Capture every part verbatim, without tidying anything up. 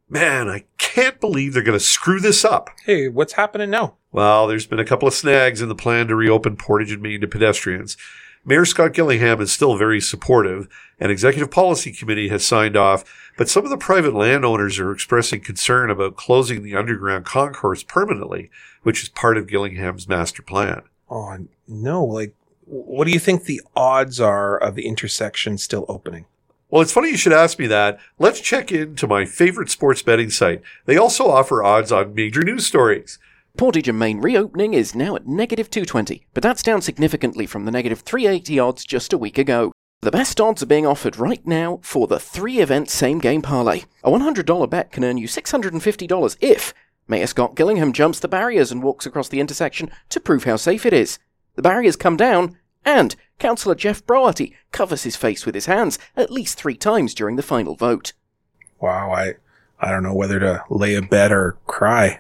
Man, I can't believe they're going to screw this up. Hey, what's happening now? Well, there's been a couple of snags in the plan to reopen Portage and Main to pedestrians. Mayor Scott Gillingham is still very supportive. An executive policy committee has signed off, but some of the private landowners are expressing concern about closing the underground concourse permanently, which is part of Gillingham's master plan. Oh, no. Like, what do you think the odds are of the intersection still opening? Well, it's funny you should ask me that. Let's check into my favorite sports betting site. They also offer odds on major news stories. Portage and Main reopening is now at negative two twenty, but that's down significantly from the negative three eighty odds just a week ago. The best odds are being offered right now for the three-event same-game parlay. A one hundred dollars bet can earn you six hundred fifty dollars if Mayor Scott Gillingham jumps the barriers and walks across the intersection to prove how safe it is. The barriers come down, and Councillor Jeff Broarty covers his face with his hands at least three times during the final vote. Wow, I, I don't know whether to lay a bet or cry.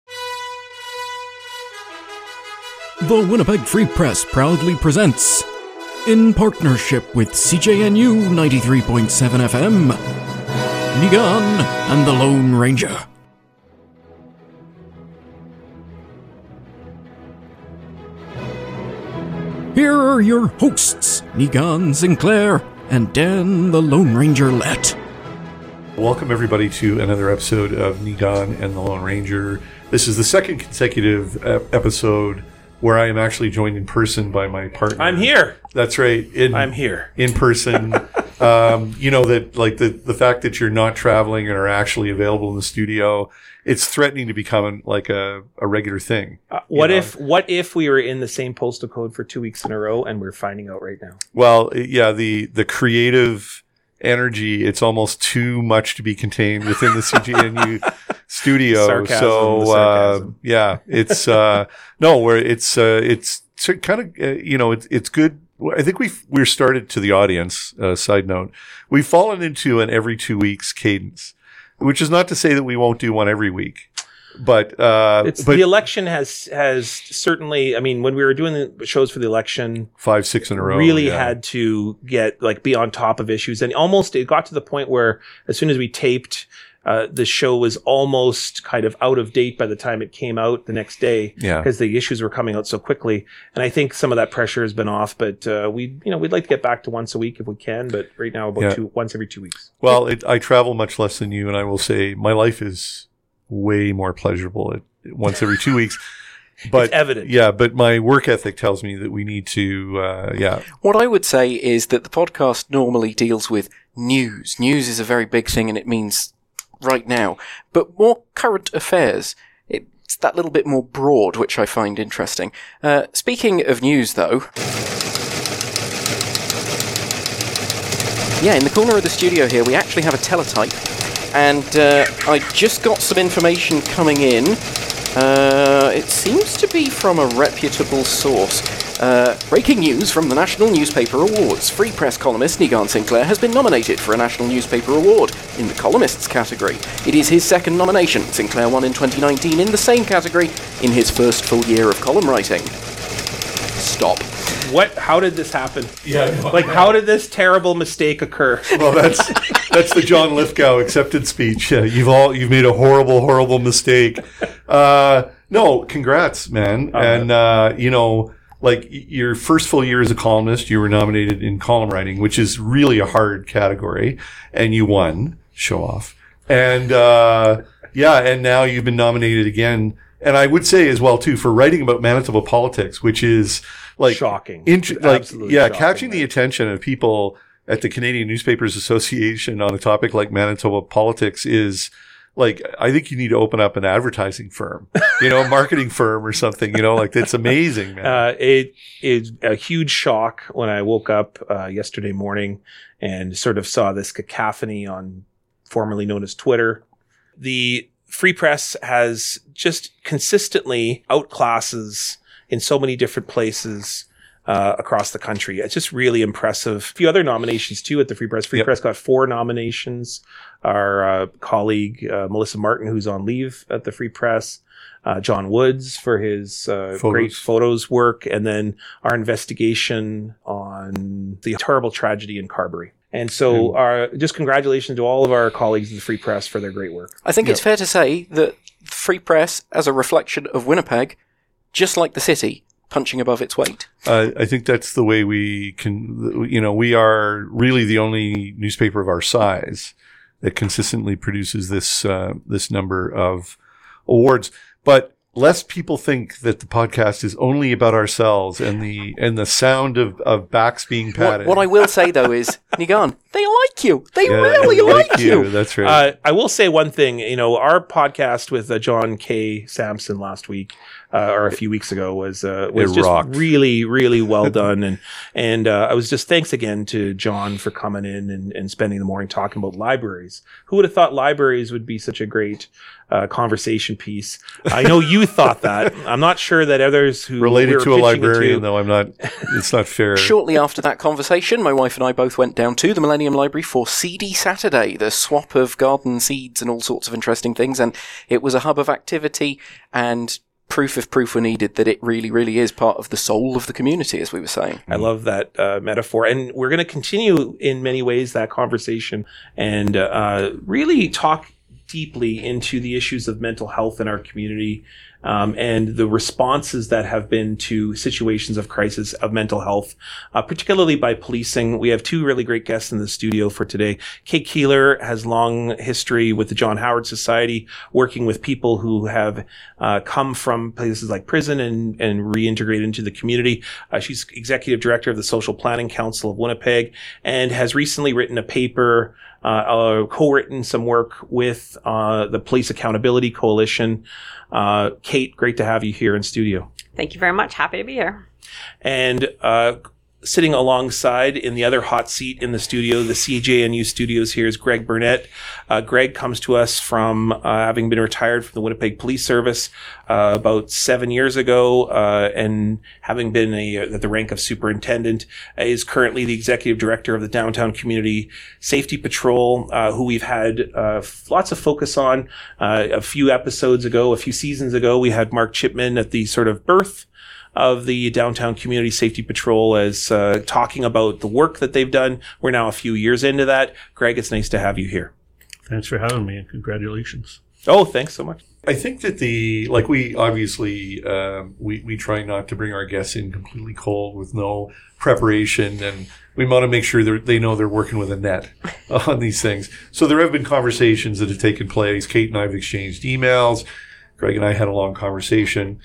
The Winnipeg Free Press proudly presents, in partnership with C J N U ninety-three point seven F M, Niigaan and the Lone Ranger. Here are your hosts, Niigaan Sinclair and Dan the Lone Ranger Lett. Welcome, everybody, to another episode of Niigaan and the Lone Ranger. This is the second consecutive uh, episode where I am actually joined in person by my partner. I'm here. That's right. In, I'm here. In person. um, you know, that like the, the fact that you're not traveling and are actually available in the studio, it's threatening to become like a, a regular thing. Uh, what know? if what if we were in the same postal code for two weeks in a row and we're finding out right now? Well, yeah, the, the creative energy, it's almost too much to be contained within the C G N U studio. Sarcasm, so, the sarcasm. Uh, yeah, it's, uh, no, where it's, uh, it's kind of, uh, you know, it's, it's good. I think we've, we're started to the audience, uh, side note. We've fallen into an every two weeks cadence, which is not to say that we won't do one every week. But, uh, it's but the election has, has certainly, I mean, when we were doing the shows for the election, five, six in a row, really yeah. had to get, like, be on top of issues. And almost, it got to the point where as soon as we taped, uh, the show was almost kind of out of date by the time it came out the next day. Yeah. Because the issues were coming out so quickly. And I think some of that pressure has been off, but, uh, we, you know, we'd like to get back to once a week if we can, but right now about Yeah. two, once every two weeks. Well, it, I travel much less than you, and I will say my life is way more pleasurable at once every two weeks. But It's evident. Yeah, but my work ethic tells me that we need to, uh, yeah. What I would say is that the podcast normally deals with news. News is a very big thing, and it means right now. But more current affairs, it's that little bit more broad, which I find interesting. Uh, speaking of news, though, yeah, in the corner of the studio here, we actually have a teletype. And uh, I just got some information coming in. Uh, it seems to be from a reputable source. Uh, breaking news from the National Newspaper Awards. Free Press columnist Niigaan Sinclair has been nominated for a National Newspaper Award in the columnists category. It is his second nomination. Sinclair won in twenty nineteen in the same category in his first full year of column writing. Stop. What, how did this happen? Yeah. Like, how did this terrible mistake occur? Well, that's that's the John Lithgow acceptance speech. Yeah, you've all you've made a horrible, horrible mistake. Uh, no, congrats, man. Oh, and uh, you know, like your first full year as a columnist, you were nominated in column writing, which is really a hard category, and you won. Show off. And uh, yeah, and now you've been nominated again. And I would say as well too for writing about Manitoba politics, which is like Shocking. int- like Absolutely yeah, shocking, catching the right? attention of people at the Canadian Newspapers Association on a topic like Manitoba politics is like, I think you need to open up an advertising firm, you know, a marketing firm or something, you know, like it's amazing, man. Uh, it is a huge shock when I woke up uh, yesterday morning and sort of saw this cacophony on formerly known as Twitter. The Free Press has just consistently outclasses in so many different places uh, across the country. It's just really impressive. A few other nominations too at the Free Press. Free Yep. Press got four nominations. Our uh, colleague uh, Melissa Martin, who's on leave at the Free Press, uh, John Woods for his uh, Photos. great photos work, and then our investigation on the terrible tragedy in Carberry. And so our, just congratulations to all of our colleagues in the Free Press for their great work. I think Yep. it's fair to say that the Free Press, as a reflection of Winnipeg, just like the city, punching above its weight. Uh, I think that's the way we can, you know, we are really the only newspaper of our size that consistently produces this, uh, this number of awards. But lest people think that the podcast is only about ourselves and the, and the sound of, of backs being What, patted. what I will say, though, is, Nigan, they like you. They Yeah, really they like you. That's right. Uh, I will say one thing, you know, our podcast with uh, John K. Sampson last week, uh, or a few weeks ago was, uh, was It just rocked. really, really well done. And, and, uh, I was just thanks again to John for coming in and, and spending the morning talking about libraries. Who would have thought libraries would be such a great, uh, conversation piece? I know you thought that. I'm not sure that others who Related we were to a pitching it librarian, to- though, I'm not, it's not fair. Shortly after that conversation, my wife and I both went down to the Millennium Library for Seedy Saturday, the swap of garden seeds and all sorts of interesting things, and it was a hub of activity and proof if proof were needed that it really, really is part of the soul of the community, as we were saying. I love that uh, metaphor. And we're going to continue in many ways that conversation and uh, really talk deeply into the issues of mental health in our community um, and the responses that have been to situations of crisis of mental health, uh, particularly by policing. We have two really great guests in the studio for today. Kate Keeler has long history with the John Howard Society, working with people who have uh, come from places like prison and, and reintegrated into the community. Uh, she's executive director of the Social Planning Council of Winnipeg and has recently written a paper Uh, uh, co-written some work with uh, the Police Accountability Coalition. Uh, Kate, great to have you here in studio. Thank you very much. Happy to be here. And uh, sitting alongside in the other hot seat in the studio, the C J N U studios here, is Greg Burnett. Uh, Greg comes to us from uh, having been retired from the Winnipeg Police Service uh, about seven years ago, uh, and having been a, at the rank of superintendent, uh, is currently the executive director of the Downtown Community Safety Patrol, uh, who we've had uh, lots of focus on. Uh, a few episodes ago, a few seasons ago, we had Mark Chipman at the sort of birth of the Downtown Community Safety Patrol as uh, talking about the work that they've done. We're now a few years into that. Greg, it's nice to have you here. Thanks for having me, and congratulations. Oh, thanks so much. I think that the, like we obviously, um, we, we try not to bring our guests in completely cold with no preparation, and we want to make sure that they know they're working with a net on these things. So there have been conversations that have taken place. Kate and I have exchanged emails. Greg and I had a long conversation.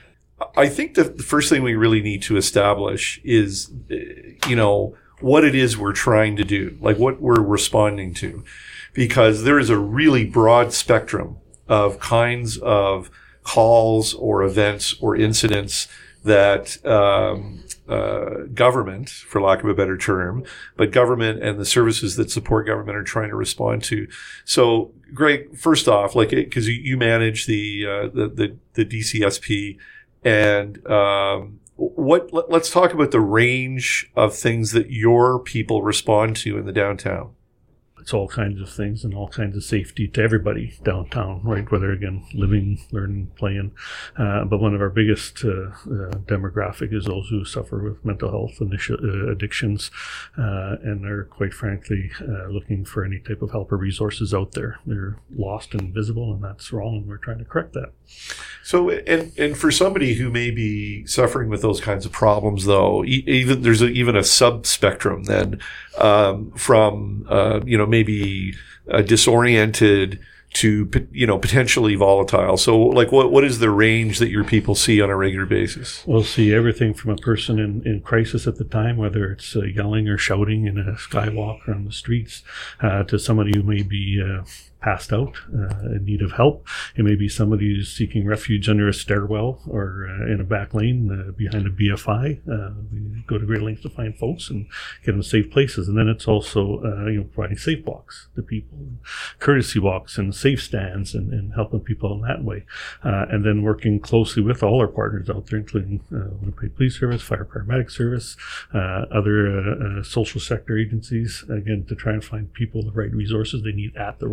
I think that the first thing we really need to establish is, you know, what it is we're trying to do, like what we're responding to, because there is a really broad spectrum of kinds of calls or events or incidents that um, uh, government, for lack of a better term, but government and the services that support government are trying to respond to. So, Greg, first off, like, because you manage the, uh, the the the D C S P. And um, what? Let, let's talk about the range of things that your people respond to in the downtown. It's all kinds of things and all kinds of safety to everybody downtown, right? Whether, again, living, learning, playing. Uh, but one of our biggest uh, uh, demographic is those who suffer with mental health initi- uh, addictions uh, and are, quite frankly, uh, looking for any type of help or resources out there. They're lost and invisible, and that's wrong, and we're trying to correct that. So, and and for somebody who may be suffering with those kinds of problems, though, e- even there's a, even a sub-spectrum then um, from, uh, you know, maybe uh, disoriented to, you know, potentially volatile. So, like, what what is the range that your people see on a regular basis? We'll see everything from a person in, in crisis at the time, whether it's uh, yelling or shouting in a skywalk or on the streets, uh, to somebody who may be uh, passed out, uh, in need of help. It may be somebody who's seeking refuge under a stairwell or uh, in a back lane uh, behind a B F I. Uh, we go to great lengths to find folks and get them safe places. And then it's also uh, you know providing safe walks to people, courtesy walks and safe stands, and, and helping people in that way. Uh, and then working closely with all our partners out there, including uh, Winnipeg Police Service, Fire Paramedic Service, uh, other uh, uh, social sector agencies, again, to try and find people the right resources they need at the right time.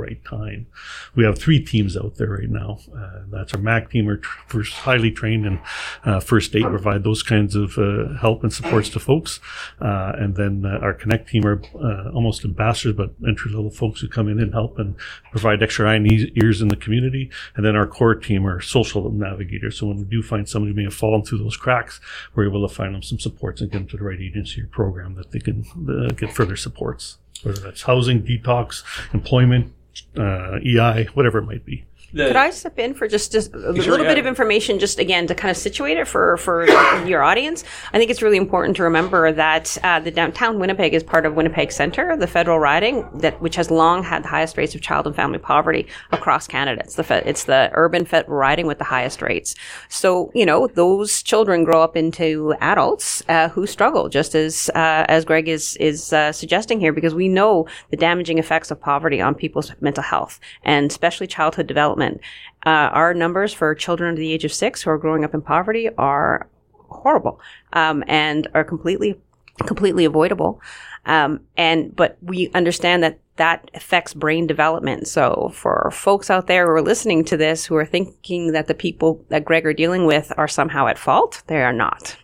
line. We have three teams out there right now. Uh, that's our M A C team, are tr- highly trained in uh, first aid, provide those kinds of uh, help and supports to folks. Uh, and then uh, our Connect team are uh, almost ambassadors, but entry-level folks who come in and help and provide extra eye and ears in the community. And then our core team are social navigators. So when we do find somebody who may have fallen through those cracks, we're able to find them some supports and get them to the right agency or program that they can uh, get further supports, whether that's housing, detox, employment, uh, E I, whatever it might be. The, Could I step in for just, just a sure, little yeah. bit of information, just again to kind of situate it for, for your audience? I think it's really important to remember that uh, the downtown Winnipeg is part of Winnipeg Centre, the federal riding that which has long had the highest rates of child and family poverty across Canada. It's the fe- it's the urban federal riding with the highest rates. So you know those children grow up into adults uh, who struggle, just as uh, as Greg is is uh, suggesting here, because we know the damaging effects of poverty on people's mental health and especially childhood development. Uh, our numbers for children under the age of six who are growing up in poverty are horrible um, and are completely, completely avoidable. Um, and but we understand that that affects brain development. So for folks out there who are listening to this, who are thinking that the people that Greg are dealing with are somehow at fault, they are not.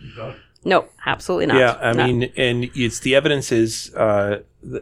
No, absolutely not. Yeah, I No. mean, and it's the evidence is. Uh, the,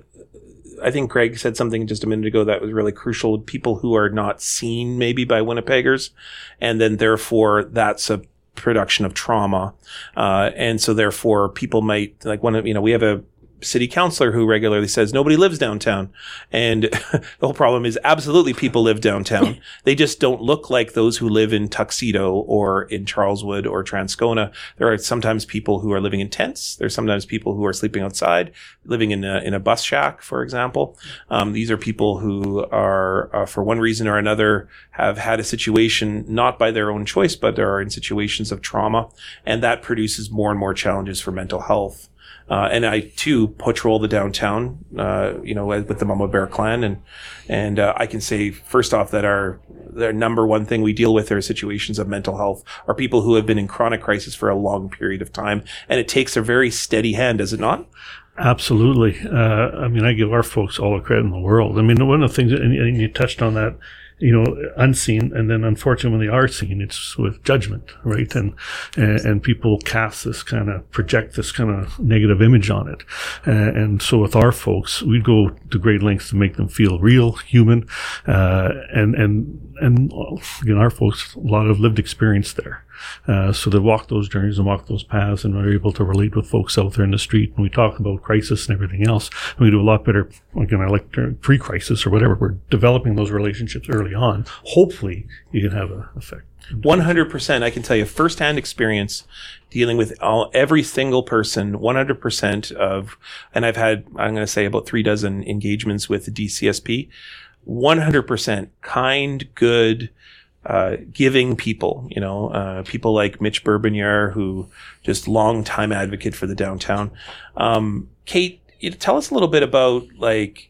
I think Greg said something just a minute ago that was really crucial. People who are not seen maybe by Winnipeggers, and then therefore that's a production of trauma. Uh, and so therefore people might, like one of, you know, we have a city councilor who regularly says nobody lives downtown. And the whole problem is absolutely people live downtown. They just don't look like those who live in Tuxedo or in Charleswood or Transcona. There are sometimes people who are living in tents. There's sometimes people who are sleeping outside, living in a, in a bus shack, for example. Um, these are people who are, uh, for one reason or another, have had a situation not by their own choice, but are in situations of trauma. And that produces more and more challenges for mental health. Uh, and I too patrol the downtown, uh, you know, with the Mama Bear Clan, and and uh, I can say first off that our the number one thing we deal with are situations of mental health, are people who have been in chronic crisis for a long period of time, and it takes a very steady hand, does it not? Absolutely. Uh, I mean, I give our folks all the credit in the world. I mean, one of the things, and, and you touched on that, you know, unseen, and then unfortunately when they are seen, it's with judgment, right? And and, and people cast this kind of, project this kind of negative image on it. Uh, and so with our folks, we go to great lengths to make them feel real, human, uh, and and and again, our folks, a lot of lived experience there. Uh, so they walk those journeys and walk those paths and are able to relate with folks out there in the street. And we talk about crisis and everything else. And we do a lot better, again, I like pre-crisis or whatever. We're developing those relationships early on. Hopefully you can have an effect. one hundred percent. I can tell you firsthand experience dealing with all, every single person, one hundred percent of, and I've had, I'm going to say about three dozen engagements with the D C S P, one hundred percent kind, good, Uh, giving people, you know, uh, people like Mitch Bourbonniere, who just long time advocate for the downtown. Um, Kate, you tell us a little bit about, like,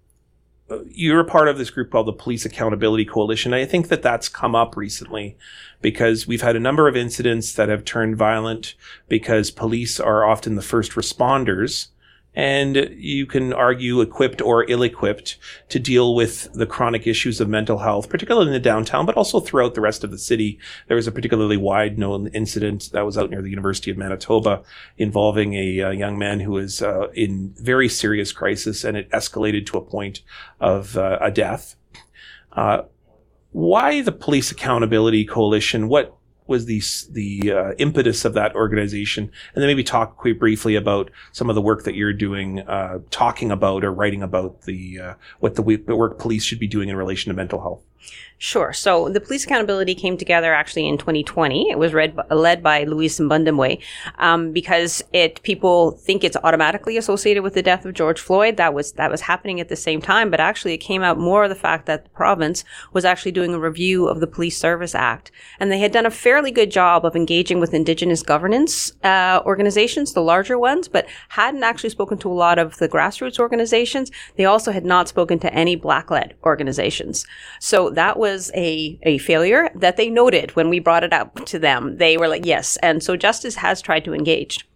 you're a part of this group called the Police Accountability Coalition. I think that that's come up recently because we've had a number of incidents that have turned violent because police are often the first responders. And you can argue equipped or ill-equipped to deal with the chronic issues of mental health, particularly in the downtown, but also throughout the rest of the city. There was a particularly wide-known incident that was out near the University of Manitoba involving a, a young man who was uh, in very serious crisis, and it escalated to a point of uh, a death. Uh, why the Police Accountability Coalition? What was the the uh, impetus of that organization? And then maybe talk quick briefly about some of the work that you're doing, uh, talking about or writing about the uh, what the, the work police should be doing in relation to mental health. Sure. So the police accountability came together actually in twenty twenty. It was read, led by Louise Mbundamwe um, because it people think it's automatically associated with the death of George Floyd. That was that was happening at the same time, but actually it came out more of the fact that the province was actually doing a review of the Police Service Act, and they had done a fairly good job of engaging with Indigenous governance uh, organizations, the larger ones, but hadn't actually spoken to a lot of the grassroots organizations. They also had not spoken to any Black-led organizations. So that was a, a failure that they noted when we brought it up to them. They were like, yes. And so Justice has tried to engage.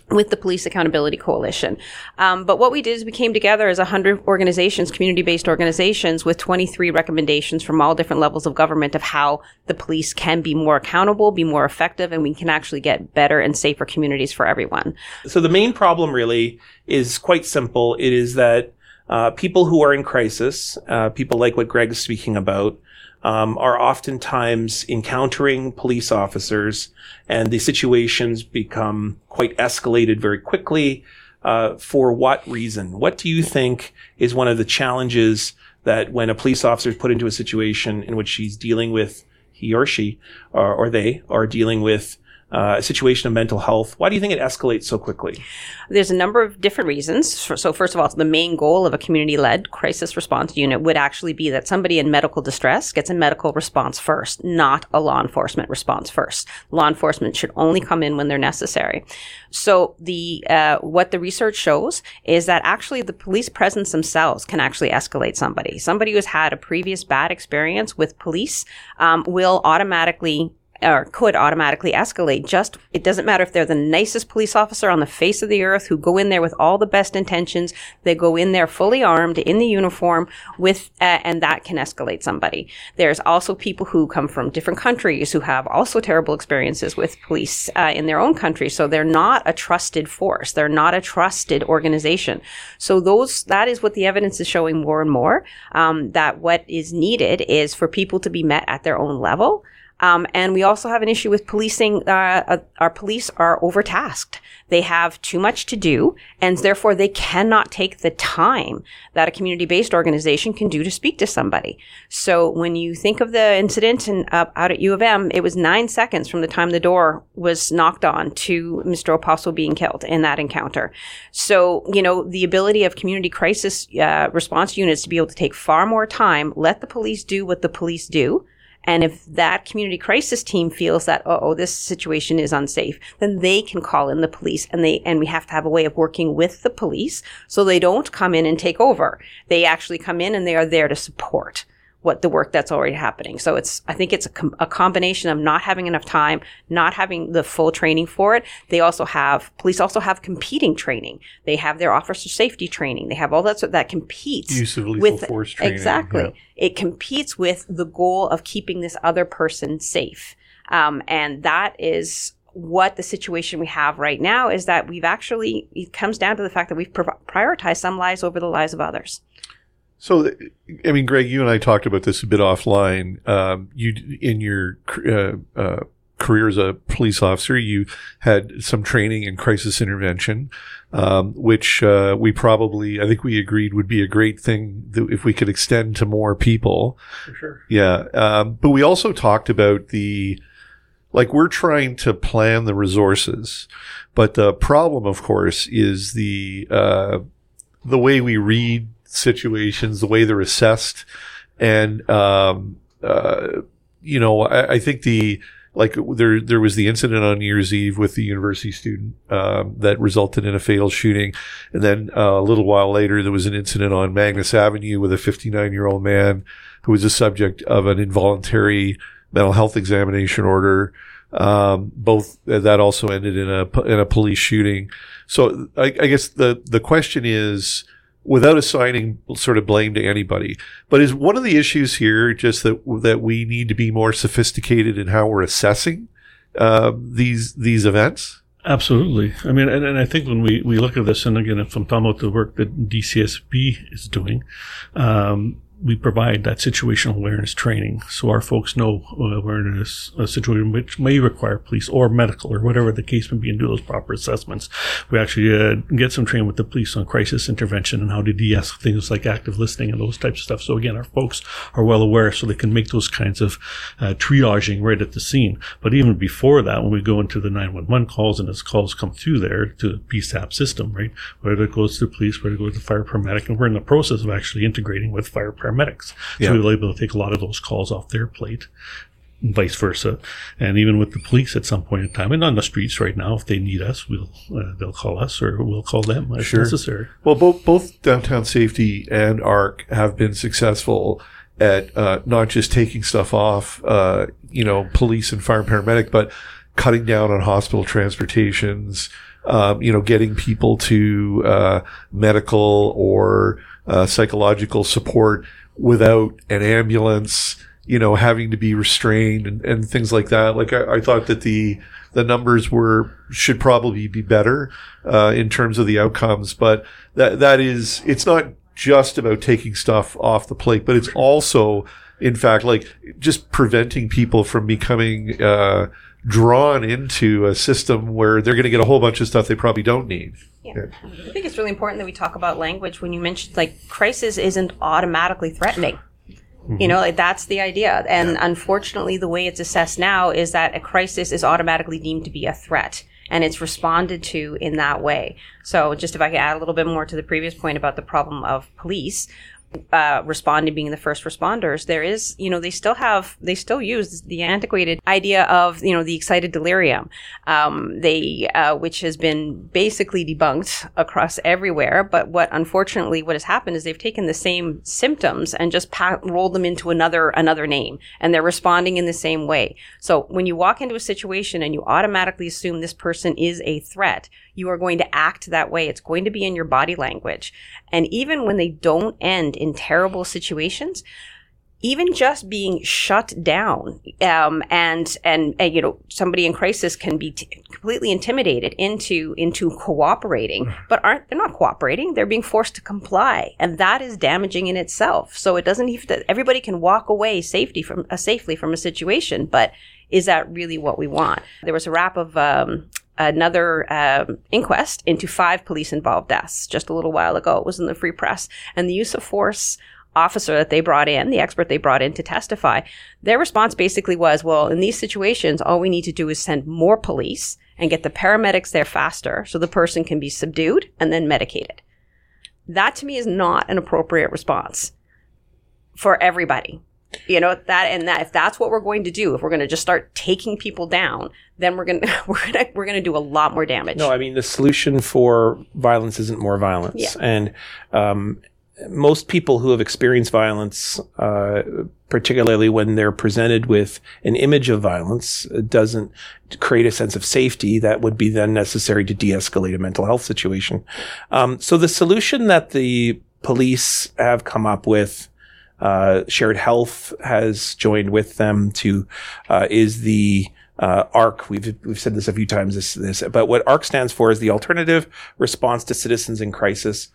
with the Police Accountability Coalition. Um, but what we did is we came together as one hundred organizations, community-based organizations, with twenty-three recommendations from all different levels of government of how the police can be more accountable, be more effective, and we can actually get better and safer communities for everyone. So the main problem really is quite simple. It is that uh, people who are in crisis, uh, people like what Greg's speaking about, Um, are oftentimes encountering police officers, and the situations become quite escalated very quickly. Uh, for what reason? What do you think is one of the challenges that when a police officer is put into a situation in which he's dealing with, he or she, or, or they, are dealing with uh, a situation of mental health? Why do you think it escalates so quickly? There's a number of different reasons. So first of all, the main goal of a community-led crisis response unit would actually be that somebody in medical distress gets a medical response first, not a law enforcement response first. Law enforcement should only come in when they're necessary. So the uh, what the research shows is that actually the police presence themselves can actually escalate somebody. Somebody who's had a previous bad experience with police um, will automatically or could automatically escalate. Just, it doesn't matter if they're the nicest police officer on the face of the earth who go in there with all the best intentions. They go in there fully armed in the uniform with, uh, and that can escalate somebody. There's also people who come from different countries who have also terrible experiences with police uh, in their own country. So they're not a trusted force. They're not a trusted organization. So those, that is what the evidence is showing more and more, um, that what is needed is for people to be met at their own level. Um, and we also have an issue with policing. Uh, uh, our police are overtasked. They have too much to do, and therefore they cannot take the time that a community-based organization can do to speak to somebody. So when you think of the incident in, uh, out at U of M, it was nine seconds from the time the door was knocked on to Mister Opossum being killed in that encounter. So, you know, the ability of community crisis uh, response units to be able to take far more time, let the police do what the police do. And if that community crisis team feels that, oh, this situation is unsafe, then they can call in the police, and they, and we have to have a way of working with the police so they don't come in and take over. They actually come in and they are there to support what the work that's already happening. So it's, I think it's a, com- a combination of not having enough time, not having the full training for it. They also have, police also have competing training. They have their officer safety training. They have all that, so that competes use of lethal with, force training. Exactly. Yeah. It competes with the goal of keeping this other person safe. Um, and that is what the situation we have right now is that we've actually, it comes down to the fact that we've pro- prioritized some lives over the lives of others. So, I mean, Greg, you and I talked about this a bit offline. Um, you, in your uh, uh, career as a police officer, you had some training in crisis intervention, um, which uh, we probably, I think we agreed would be a great thing that if we could extend to more people. For sure. Yeah. Um, but we also talked about the, like, we're trying to plan the resources, but the problem, of course, is the uh, the way we read situations, the way they're assessed. And, um, uh, you know, I, I think the, like there, there was the incident on New Year's Eve with the university student, um, that resulted in a fatal shooting. And then uh, a little while later, there was an incident on Magnus Avenue with a fifty-nine year old man who was the subject of an involuntary mental health examination order. Um, both that also ended in a, in a police shooting. So I, I guess the, the question is, without assigning sort of blame to anybody, but is one of the issues here just that that we need to be more sophisticated in how we're assessing uh, these these events? Absolutely. I mean, and, and I think when we, we look at this, and again, if I'm talking about the work that D C S B is doing, um, we provide that situational awareness training so our folks know uh, we're in a, a situation which may require police or medical or whatever the case may be, and do those proper assessments. We actually uh, get some training with the police on crisis intervention and how to de-escalate things like active listening and those types of stuff. So again, our folks are well aware so they can make those kinds of uh, triaging right at the scene. But even before that, when we go into the nine one one calls and as calls come through there to the P SAP system, right, whether it goes to the police, whether it goes to the fire paramedic, and we're in the process of actually integrating with fire paramedic. paramedics. Yeah. So we're able to take a lot of those calls off their plate, and vice versa. And even with the police at some point in time, and on the streets right now, if they need us, we'll uh, they'll call us or we'll call them as Sure. necessary. Well, both both Downtown Safety and A R C have been successful at uh, not just taking stuff off, uh, you know, police and fire and paramedic, but cutting down on hospital transportations, um, you know, getting people to uh, medical or uh, psychological support without an ambulance, you know, having to be restrained and, and things like that. Like I, I thought that the the numbers were should probably be better uh, in terms of the outcomes, but that that is it's not just about taking stuff off the plate, but it's also, in fact, like just preventing people from becoming uh, drawn into a system where they're going to get a whole bunch of stuff they probably don't need. Yeah. yeah. I think it's really important that we talk about language when you mentioned like crisis isn't automatically threatening. Mm-hmm. You know, like that's the idea. And yeah. unfortunately, the way it's assessed now is that a crisis is automatically deemed to be a threat. And it's responded to in that way. So just if I could add a little bit more to the previous point about the problem of police, uh, responding, being the first responders, there is, you know, they still have, they still use the antiquated idea of, you know, the excited delirium, um, they, uh, which has been basically debunked across everywhere. But what, unfortunately, what has happened is they've taken the same symptoms and just pa- rolled them into another, another name, and they're responding in the same way. So when you walk into a situation and you automatically assume this person is a threat, you are going to act that way. It's going to be in your body language. And even when they don't end in terrible situations, even just being shut down, um, and, and, and, you know, somebody in crisis can be t- completely intimidated into, into cooperating, but aren't, they're not cooperating. They're being forced to comply. And that is damaging in itself. So it doesn't even, everybody can walk away safety from, uh, safely from a situation, but is that really what we want? There was a wrap of, um, another um, inquest into five police-involved deaths just a little while ago. It was in the Free Press. And the use of force officer that they brought in, the expert they brought in to testify, their response basically was, well, in these situations, all we need to do is send more police and get the paramedics there faster so the person can be subdued and then medicated. That, to me, is not an appropriate response for everybody. You know, that and that if that's what we're going to do, if we're going to just start taking people down, then we're going to we're going to we're going to do a lot more damage. No, I mean the solution for violence isn't more violence. Yeah. And um, most people who have experienced violence, uh, particularly when they're presented with an image of violence, doesn't create a sense of safety that would be then necessary to de-escalate a mental health situation. Um, so the solution that the police have come up with, Uh, Shared Health has joined with them to, uh, is the, uh, ARC. We've, we've said this a few times, this, this, but what ARC stands for is the Alternative Response to Citizens in Crisis.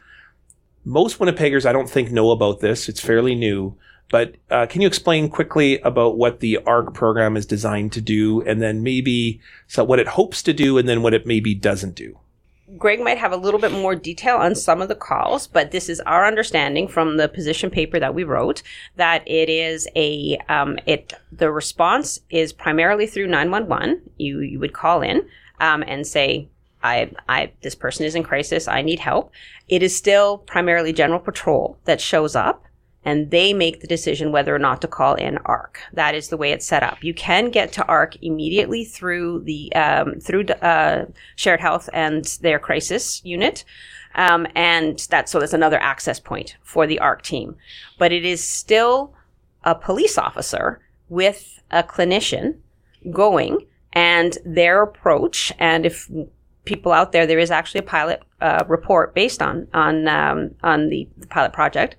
Most Winnipeggers, I don't think, know about this. It's fairly new, but, uh, can you explain quickly about what the ARC program is designed to do, and then maybe so what it hopes to do, and then what it maybe doesn't do? Greg might have a little bit more detail on some of the calls, but this is our understanding from the position paper that we wrote, that it is a, um, it, the response is primarily through nine one one. You, you would call in, um, and say, I, I, this person is in crisis. I need help. It is still primarily General Patrol that shows up, and they make the decision whether or not to call in ARC. That is the way it's set up. You can get to ARC immediately through the um, through uh, Shared Health and their crisis unit, um, and that's so that's another access point for the ARC team. But it is still a police officer with a clinician going, and their approach. And if people out there, there is actually a pilot uh, report based on on um, on the pilot project.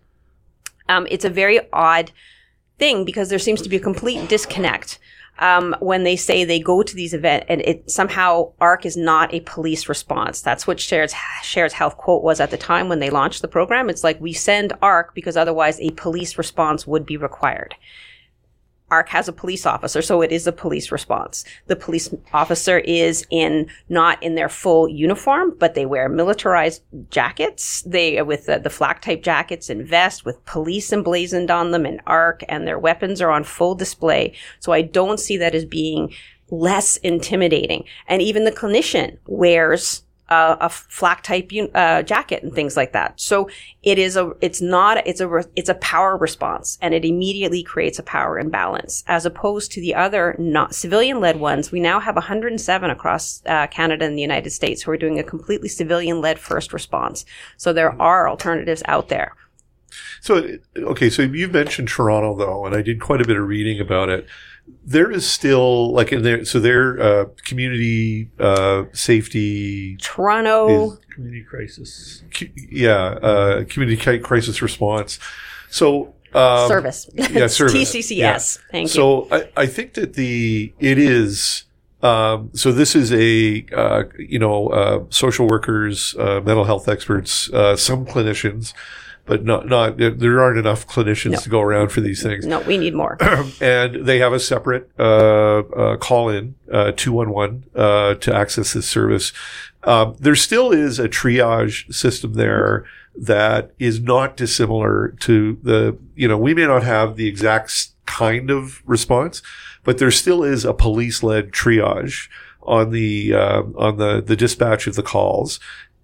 Um, it's a very odd thing because there seems to be a complete disconnect um, when they say they go to these events, and it somehow ARC is not a police response. That's what Shared's, Shared's Health quote was at the time when they launched the program. It's like, we send ARC because otherwise a police response would be required. ARC has a police officer, so it is a police response. The police officer is in, not in their full uniform, but they wear militarized jackets. They, with the, the flak type jackets and vest with police emblazoned on them and ARC, and their weapons are on full display. So I don't see that as being less intimidating. And even the clinician wears Uh, a flak type uh, jacket and things like that. So it is a, it's not, it's a, it's a power response, and it immediately creates a power imbalance, as opposed to the other not civilian led ones. We now have one hundred seven across uh, Canada and the United States who are doing a completely civilian led first response. So there are alternatives out there. So, okay, so you mentioned Toronto, though, and I did quite a bit of reading about it. There is still, like, in their, so their uh, community uh, safety... Toronto... Is, community crisis. Yeah, uh, community crisis response. So... Um, service. Yeah, service. T C C S. Yeah. Thank so you. So I, I think that the, it is... Um, so this is a, uh, you know, uh, social workers, uh, mental health experts, uh, some clinicians, but not, not, there aren't enough clinicians No. to go around for these things. No, we need more. And they have a separate, uh, uh, call in, uh, two one one, uh, to access this service. Um, there still is a triage system there that is not dissimilar to the, you know, we may not have the exact kind of response, but there still is a police-led triage on the uh, on the, the dispatch of the calls,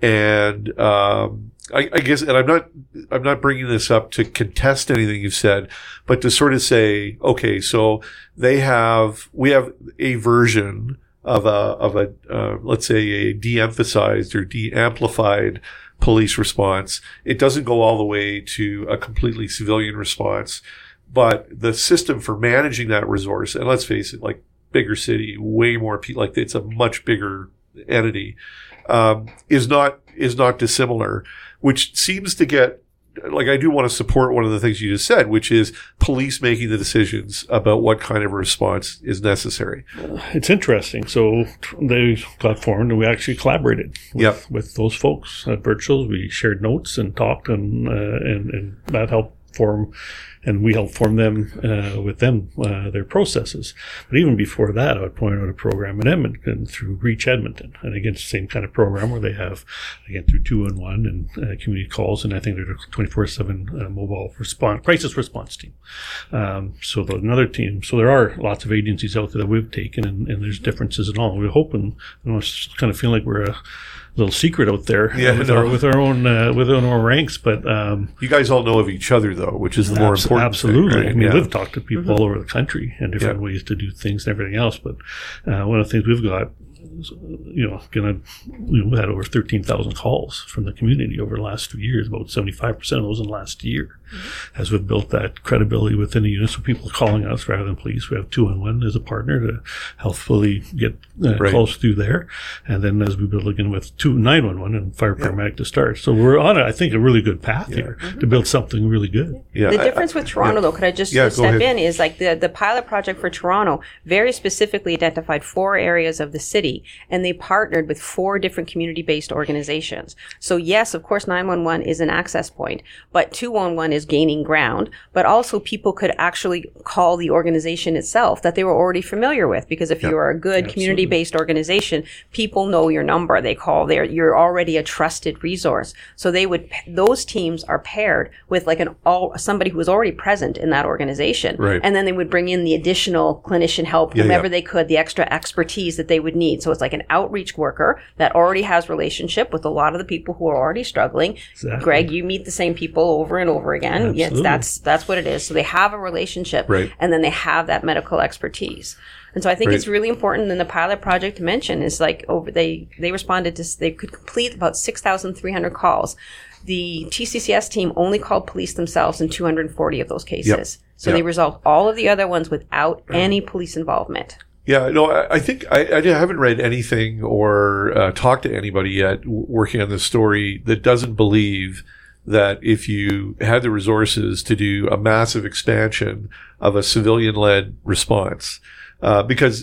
and um, I, I guess, and I'm not I'm not bringing this up to contest anything you've said, but to sort of say, okay, so they have we have a version of a of a uh, let's say a de-emphasized or de-amplified police response. It doesn't go all the way to a completely civilian response. But the system for managing that resource, and let's face it, like bigger city, way more people, like it's a much bigger entity, um, is not, is not dissimilar, which seems to get, like I do want to support one of the things you just said, which is police making the decisions about what kind of response is necessary. It's interesting. So they got formed and we actually collaborated with, Yep. with those folks at Birchall's. We shared notes and talked, and, uh, and, and that helped form, and we helped form them uh, with them, uh, their processes. But even before that, I would point out a program in Edmonton through Reach Edmonton. And again, it's the same kind of program where they have, again, through two one one and uh, community calls, and I think they're a twenty-four seven uh, mobile response, crisis response team. Um, so the, another team. So there are lots of agencies out there that we've taken, and, and there's differences in all. We're hoping, you know, it's kind of feeling like we're a little secret out there Yeah, with, no. our, with our own uh, within our ranks, but um, You guys all know of each other, though, which is the more abs- important absolutely. thing, right? I mean, Yeah. we've talked to people all over the country and different Yeah. ways to do things and everything else. But uh, one of the things we've got, is, you know, gonna we had over thirteen thousand calls from the community over the last few years. About seventy-five percent of those in the last year, mm-hmm. as we've built that credibility within the unit. So people are calling us rather than police. We have two one one as a partner to healthfully get uh, Right. calls through there, and then as we build again with two nine one one and fire paramedic to start. So we're on, a, I think, a really good path here to build something really good. Yeah. The I- difference I- with Toronto, yeah. though, could I just Yeah, go step ahead. in, is like the, the pilot project for Toronto very specifically identified four areas of the city, and they partnered with four different community-based organizations. So yes, of course, nine one one is an access point, but two one one is gaining ground, but also people could actually call the organization itself that they were already familiar with, because if Yeah. you're a good community-based organization, people know your number. They call there. You're already a trusted resource. So they would, those teams are paired with like an all, somebody who was already present in that organization. Right. And then they would bring in the additional clinician help, Yeah, whomever yeah. they could, the extra expertise that they would need. So it's like an outreach worker that already has relationship with a lot of the people who are already struggling. Exactly. Greg, you meet the same people over and over again. Yes, Absolutely. that's, that's what it is. So they have a relationship, Right. and then they have that medical expertise. And so I think Right. it's really important in the pilot project to mention is like over they they responded to they could complete about six thousand three hundred calls. The T C C S team only called police themselves in two hundred forty of those cases. Yep. So Yep. they resolved all of the other ones without any police involvement. Yeah, no, I, I think I, I haven't read anything or uh, talked to anybody yet w- working on this story that doesn't believe that if you had the resources to do a massive expansion of a civilian-led response, uh, because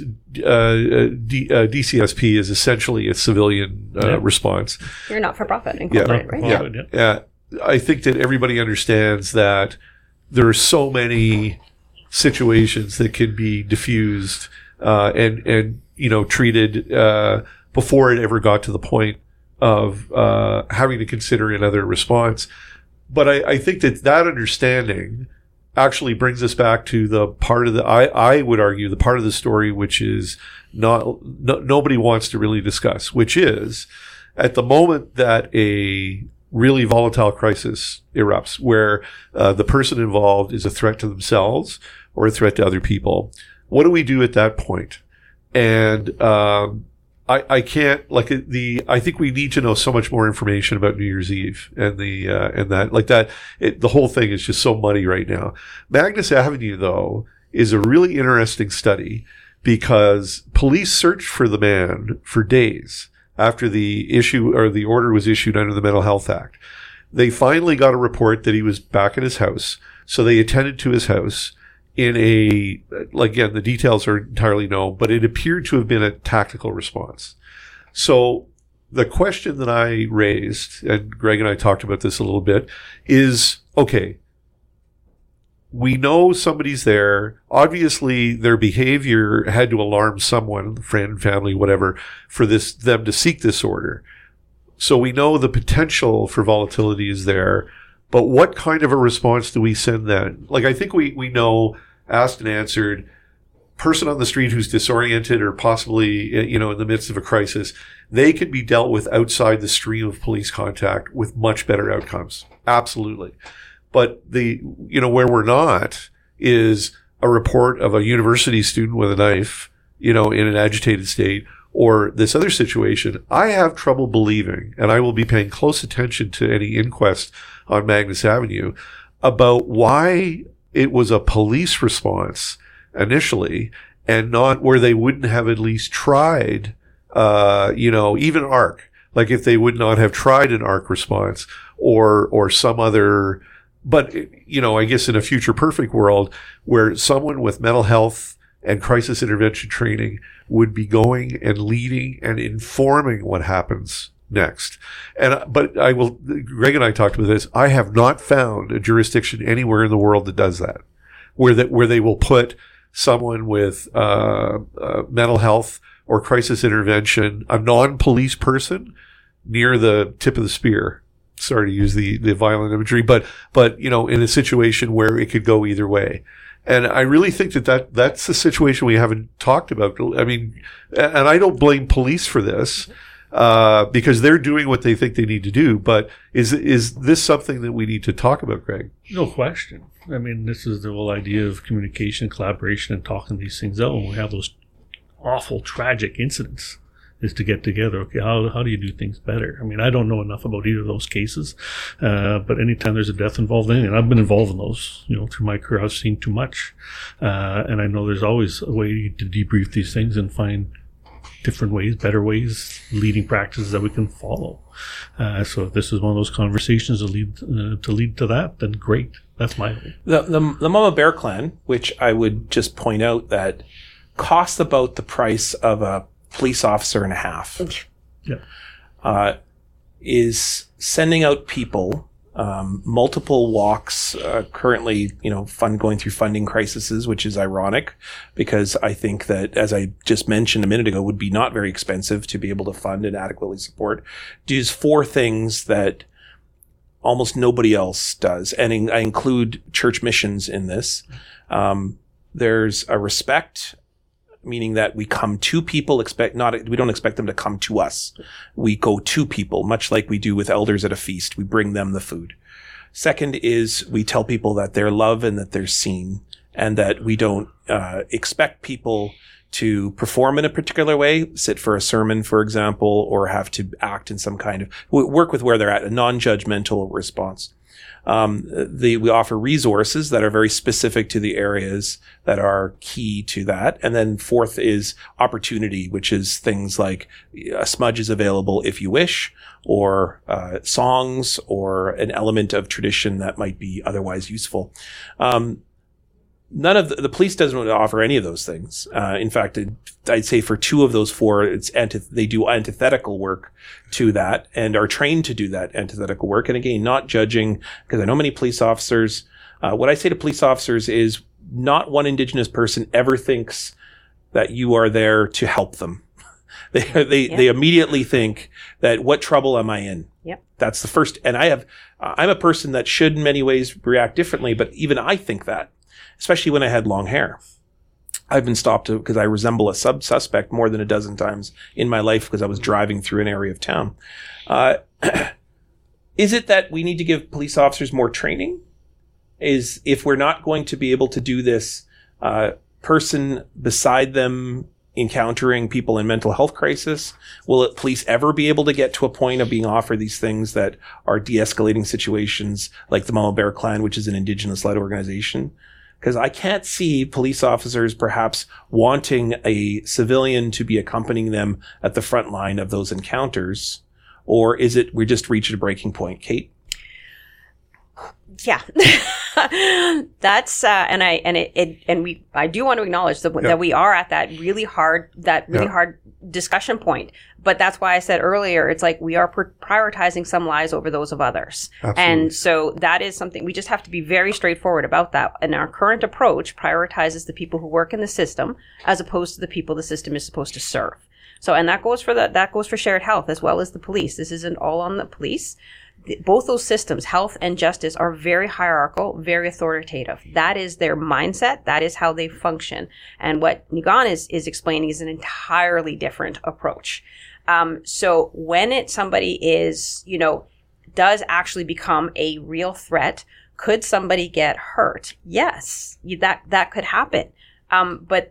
uh, D, uh, D C S P is essentially a civilian uh, Yeah. response. You're not for profit Yeah, incorporated, right? Yeah. yeah, yeah. I think that everybody understands that there are so many situations that can be diffused uh, and and you know treated uh, before it ever got to the point of uh, having to consider another response. But I, I think that that understanding actually brings us back to the part of the I, I would argue the part of the story which is not no, nobody wants to really discuss, which is at the moment that a really volatile crisis erupts where uh, the person involved is a threat to themselves or a threat to other people. What do we do at that point? And um, I, I can't like the. I think we need to know so much more information about New Year's Eve and the uh, and that like that. It, the whole thing is just so muddy right now. Magnus Avenue, though, is a really interesting study because police searched for the man for days after the issue or the order was issued under the Mental Health Act. They finally got a report that he was back at his house, so they attended to his house. In a, like, again, the details are entirely known, but it appeared to have been a tactical response. So the question that I raised, and Greg and I talked about this a little bit, is, okay, we know somebody's there. Obviously, their behavior had to alarm someone, friend, family, whatever, for this, them to seek this order. So we know the potential for volatility is there. But what kind of a response do we send then? Like, I think we, we know, asked and answered, person on the street who's disoriented or possibly, you know, in the midst of a crisis, they could be dealt with outside the stream of police contact with much better outcomes. Absolutely. But the, you know, where we're not is a report of a university student with a knife, you know, in an agitated state, or this other situation. I have trouble believing, and I will be paying close attention to any inquest on Magnus Avenue, about why it was a police response initially and not where they wouldn't have at least tried, uh, you know, even ARC. Like if they would not have tried an ARC response or, or some other, but, you know, I guess in a future perfect world where someone with mental health and crisis intervention training would be going and leading and informing what happens next. And, but I will, Greg and I talked about this. I have not found a jurisdiction anywhere in the world that does that, where that, where they will put someone with, uh, uh, mental health or crisis intervention, a non-police person near the tip of the spear. Sorry to use the, the violent imagery, but, but, you know, in a situation where it could go either way. And I really think that, that that's the situation we haven't talked about. I mean, and I don't blame police for this. Uh, because they're doing what they think they need to do. But is is this something that we need to talk about, Greg? No question. I mean, this is the whole idea of communication, collaboration, and talking these things out. When we have those awful, tragic incidents, is to get together. Okay, how how do you do things better? I mean, I don't know enough about either of those cases, uh, but anytime there's a death involved in it, and I've been involved in those, you know, through my career, I've seen too much, uh, and I know there's always a way to debrief these things and find different ways, better ways, leading practices that we can follow. Uh, so if this is one of those conversations to lead uh, to lead to that, then great. That's my hope. The, the the Mama Bear Clan, which I would just point out that costs about the price of a police officer and a half, yeah, uh, is sending out people. Um, multiple walks, uh, currently, you know, fund going through funding crises, which is ironic because I think that, as I just mentioned a minute ago, would be not very expensive to be able to fund and adequately support. Does four things that almost nobody else does. And in, I include church missions in this. Um, there's a respect, meaning that we come to people, expect not, we don't expect them to come to us. We go to people, much like we do with elders at a feast. We bring them the food. Second is we tell people that they're loved and that they're seen, and that we don't uh, expect people to perform in a particular way, sit for a sermon, for example, or have to act in some kind of, work with where they're at, a non-judgmental response. Um, the, we offer resources that are very specific to the areas that are key to that. And then fourth is opportunity, which is things like a smudge is available if you wish, or uh, songs, or an element of tradition that might be otherwise useful. Um, None of the, the police doesn't offer any of those things. Uh, in fact, it, I'd say for two of those four, it's antith- they do antithetical work to that and are trained to do that antithetical work. And again, not judging, because I know many police officers. Uh, what I say to police officers is not one Indigenous person ever thinks that you are there to help them. they they yeah. they immediately think that what trouble am I in? Yep. That's the first. And I have, uh, I'm a person that should in many ways react differently, but even I think that. Especially when I had long hair. I've been stopped because I resemble a sub suspect more than a dozen times in my life because I was driving through an area of town. Uh, is it that we need to give police officers more training? Is if we're not going to be able to do this, uh, person beside them encountering people in mental health crisis? Will it, police ever be able to get to a point of being offered these things that are de-escalating situations like the Mama Bear Clan, which is an Indigenous-led organization? Because I can't see police officers perhaps wanting a civilian to be accompanying them at the front line of those encounters. Or is it we just reached a breaking point? Kate? Yeah, that's uh, and I and it, it and we I do want to acknowledge that, yeah. that we are at that really hard that really yeah. hard discussion point. But that's why I said earlier, it's like we are pr- prioritizing some lives over those of others, Absolutely. And so that is something we just have to be very straightforward about that. And our current approach prioritizes the people who work in the system as opposed to the people the system is supposed to serve. So, and that goes for the that goes for shared health as well as the police. This isn't all on the police. Both those systems, health and justice, are very hierarchical, very authoritative. That is their mindset. That is how they function. And what Niigaan is, is explaining is an entirely different approach. Um, so when it somebody is, you know, does actually become a real threat, could somebody get hurt? Yes, that that could happen. Um, but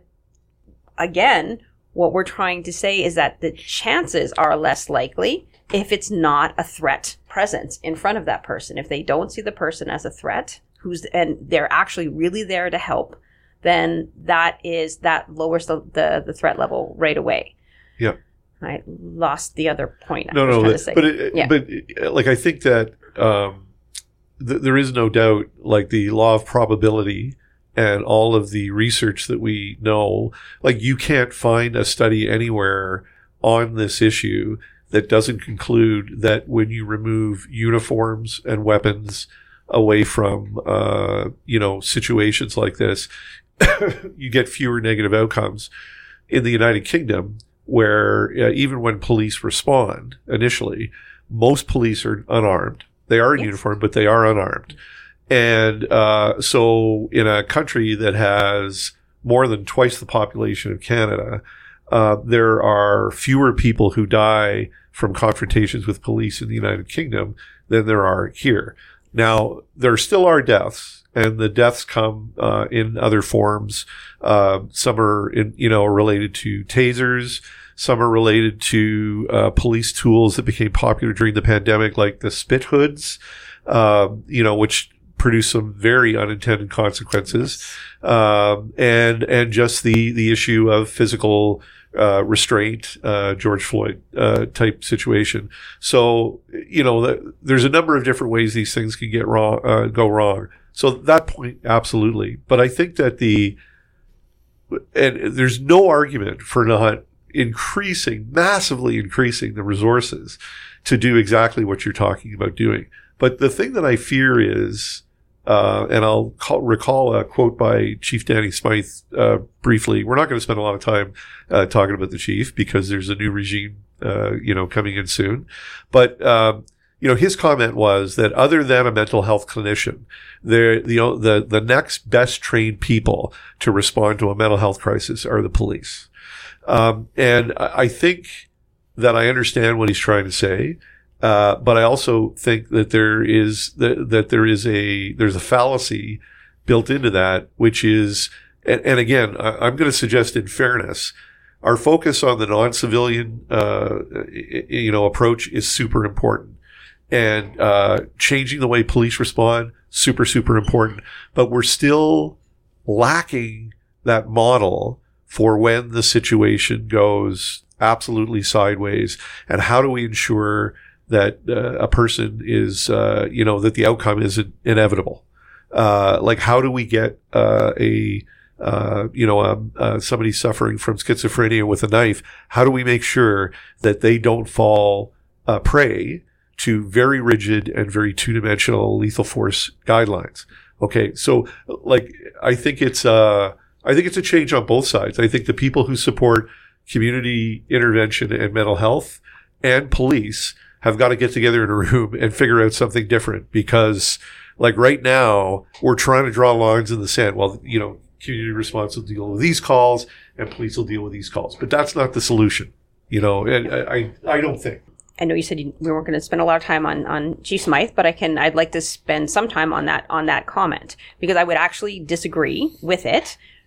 again, what we're trying to say is that the chances are less likely if it's not a threat present in front of that person. If they don't see the person as a threat, who's and they're actually really there to help, then that is that lowers the the, the threat level right away. Yeah. I lost the other point. No, I was no, trying but to say. but, it, yeah. but it, like I think that um, th- there is no doubt, like the law of probability and all of the research that we know, like you can't find a study anywhere on this issue that doesn't conclude that when you remove uniforms and weapons away from, uh, you know, situations like this, you get fewer negative outcomes. In the United Kingdom, where uh, even when police respond initially, most police are unarmed. They are in yes. uniform, but they are unarmed. And uh, so in a country that has more than twice the population of Canada, uh, there are fewer people who die from confrontations with police in the United Kingdom than there are here. Now, there still are deaths, and the deaths come uh, in other forms. Uh, some are, in, you know, related to tasers. Some are related to uh, police tools that became popular during the pandemic, like the spit hoods, uh, you know, which produce some very unintended consequences, um, and and just the the issue of physical uh, restraint, uh, George Floyd uh, type situation. So you know, the, there's a number of different ways these things can get wrong, uh, go wrong. So that point, absolutely. But I think that the and there's no argument for not increasing, massively increasing the resources to do exactly what you're talking about doing. But the thing that I fear is, uh, and I'll call, recall a quote by Chief Danny Smythe uh, briefly. We're not going to spend a lot of time uh, talking about the chief because there's a new regime, uh, you know, coming in soon. But um, you know, his comment was that other than a mental health clinician, the the the the next best trained people to respond to a mental health crisis are the police. Um, and I think that I understand what he's trying to say. Uh, but I also think that there is that, that there is a there's a fallacy built into that, which is, and, and again, I, I'm going to suggest, in fairness, our focus on the non-civilian, uh, you know, approach is super important, and uh, changing the way police respond, super super important. But we're still lacking that model for when the situation goes absolutely sideways, and how do we ensure that uh, a person is, uh, you know, that the outcome isn't inevitable. Uh, like, how do we get uh, a, uh, you know, um, uh, somebody suffering from schizophrenia with a knife? How do we make sure that they don't fall uh, prey to very rigid and very two-dimensional lethal force guidelines? Okay, so like, I think it's, uh, I think it's a change on both sides. I think the people who support community intervention and mental health and police have got to get together in a room and figure out something different, because like right now we're trying to draw lines in the sand. Well, you know, community response will deal with these calls and police will deal with these calls, but that's not the solution, you know, and I, I, I don't think. I know you said you, we weren't going to spend a lot of time on, on Chief Smythe, but I can, I'd like to spend some time on that, on that comment, because I would actually disagree with it.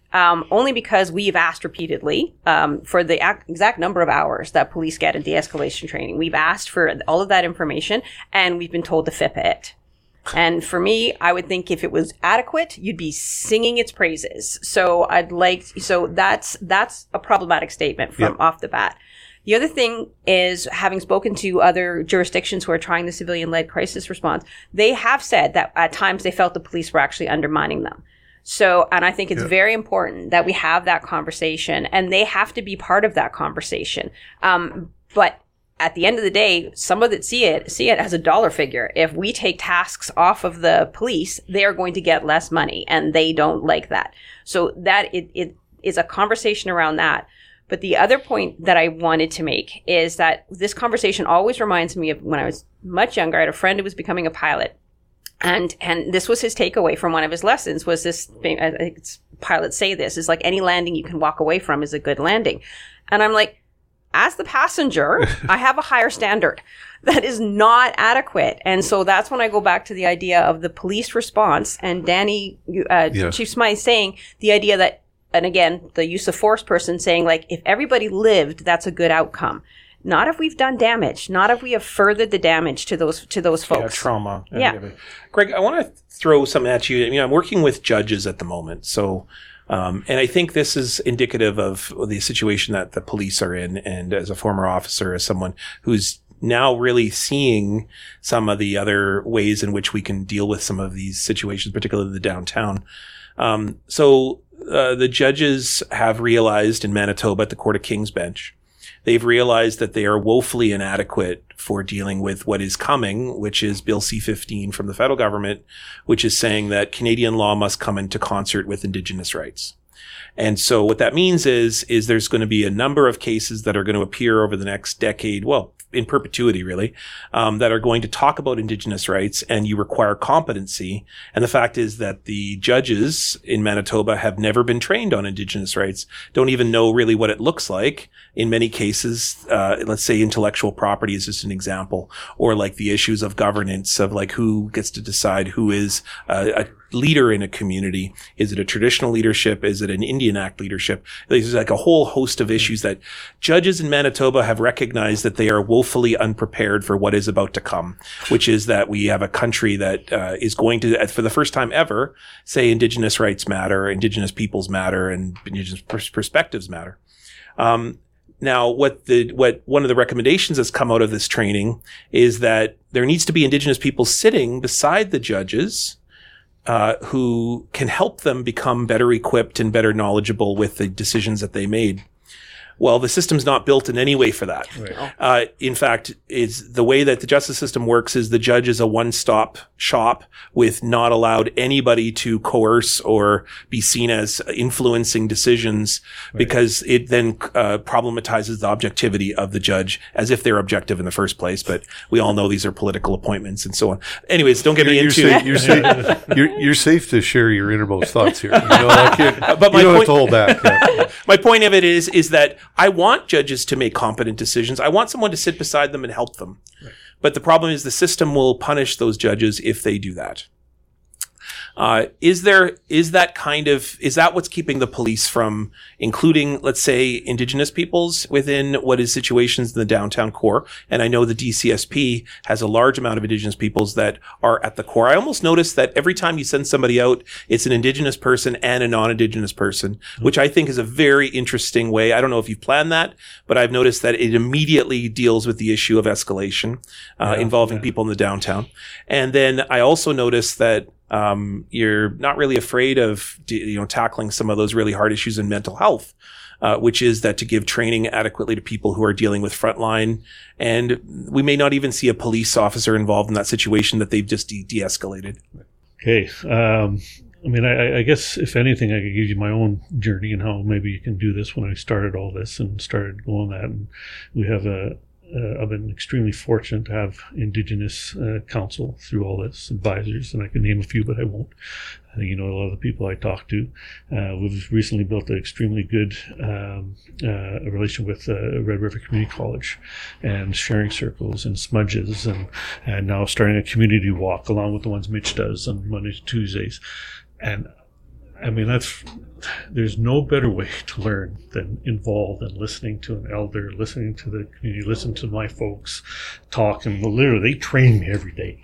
Um, only because we've asked repeatedly um, for the ac- exact number of hours that police get in de-escalation training. We've asked for all of that information, and we've been told to F I P it. And for me, I would think if it was adequate, you'd be singing its praises. So I'd like, so that's that's a problematic statement from Yep. off the bat. The other thing is, having spoken to other jurisdictions who are trying the civilian-led crisis response, they have said that at times they felt the police were actually undermining them. So, and I think it's Yeah. very important that we have that conversation, and they have to be part of that conversation. Um, but at the end of the day, some of that see it, see it as a dollar figure. If we take tasks off of the police, they are going to get less money, and they don't like that. So that it, it is a conversation around that. But the other point that I wanted to make is that this conversation always reminds me of when I was much younger. I had a friend who was becoming a pilot. And and this was his takeaway from one of his lessons was this, I think it's, pilots say this, is like any landing you can walk away from is a good landing. And I'm like, as the passenger, I have a higher standard. That is not adequate. And so that's when I go back to the idea of the police response and Danny, uh, Yeah. Chief Smythe saying the idea that, and again, the use of force person saying like, if everybody lived, that's a good outcome. Not if we've done damage. Not if we have furthered the damage to those to those folks. Yeah, trauma. Yeah. Greg, I want to throw something at you. I mean, I'm working with judges at the moment, so um, and I think this is indicative of the situation that the police are in. And as a former officer, as someone who's now really seeing some of the other ways in which we can deal with some of these situations, particularly the downtown. Um, so uh, the judges have realized in Manitoba at the Court of King's Bench, they've realized that they are woefully inadequate for dealing with what is coming, which is Bill C fifteen from the federal government, which is saying that Canadian law must come into concert with Indigenous rights. And so what that means is, is there's going to be a number of cases that are going to appear over the next decade, well, in perpetuity, really, um, that are going to talk about Indigenous rights, and you require competency. And the fact is that the judges in Manitoba have never been trained on Indigenous rights, don't even know really what it looks like. In many cases, uh, let's say intellectual property is just an example, or like the issues of governance of like who gets to decide who is a, a leader in a community. Is it a traditional leadership? Is it an Indian Act leadership? There's like a whole host of issues that judges in Manitoba have recognized that they are woefully unprepared for what is about to come, which is that we have a country that uh, is going to, for the first time ever, say Indigenous rights matter, Indigenous peoples matter, and Indigenous pers- perspectives matter. Um, Now, what the, what one of the recommendations that's come out of this training is that there needs to be Indigenous people sitting beside the judges, uh, who can help them become better equipped and better knowledgeable with the decisions that they made. Well, the system's not built in any way for that. Right. Uh, in fact, is the way that the justice system works is the judge is a one-stop shop with not allowed anybody to coerce or be seen as influencing decisions, right, because it then uh, problematizes the objectivity of the judge as if they're objective in the first place. But we all know these are political appointments and so on. Anyways, don't get me You're, into safe, you're, safe, you're, you're safe to share your innermost thoughts here. You know, like you, But my you don't point- have to hold back. Yeah. My point of it is, is that I want judges to make competent decisions. I want someone to sit beside them and help them. Right. But the problem is the system will punish those judges if they do that. Uh, is there, is that kind of, is that what's keeping the police from including, let's say, Indigenous peoples within what is situations in the downtown core? And I know the D C S P has a large amount of Indigenous peoples that are at the core. I almost noticed that every time you send somebody out, it's an Indigenous person and a non-Indigenous person, mm-hmm. which I think is a very interesting way. I don't know if you've planned that, but I've noticed that it immediately deals with the issue of escalation, uh, yeah, involving yeah. people in the downtown. And then I also noticed that Um, you're not really afraid of, you know, tackling some of those really hard issues in mental health, uh, which is that to give training adequately to people who are dealing with frontline. And we may not even see a police officer involved in that situation that they've just de- de-escalated. Okay. Um, I mean, I, I guess if anything, I could give you my own journey and how maybe you can do this when I started all this and started going that. And we have a, Uh, I've been extremely fortunate to have Indigenous uh, counsel through all this, advisors, and I can name a few, but I won't. I think you know a lot of the people I talk to. Uh, we've recently built an extremely good um, uh, relation with uh, Red River Community College and sharing circles and smudges, and, and now starting a community walk along with the ones Mitch does on Mondays and Tuesdays. And I mean, that's, there's no better way to learn than involved and listening to an elder, listening to the community, listening to my folks talk. And literally, they train me every day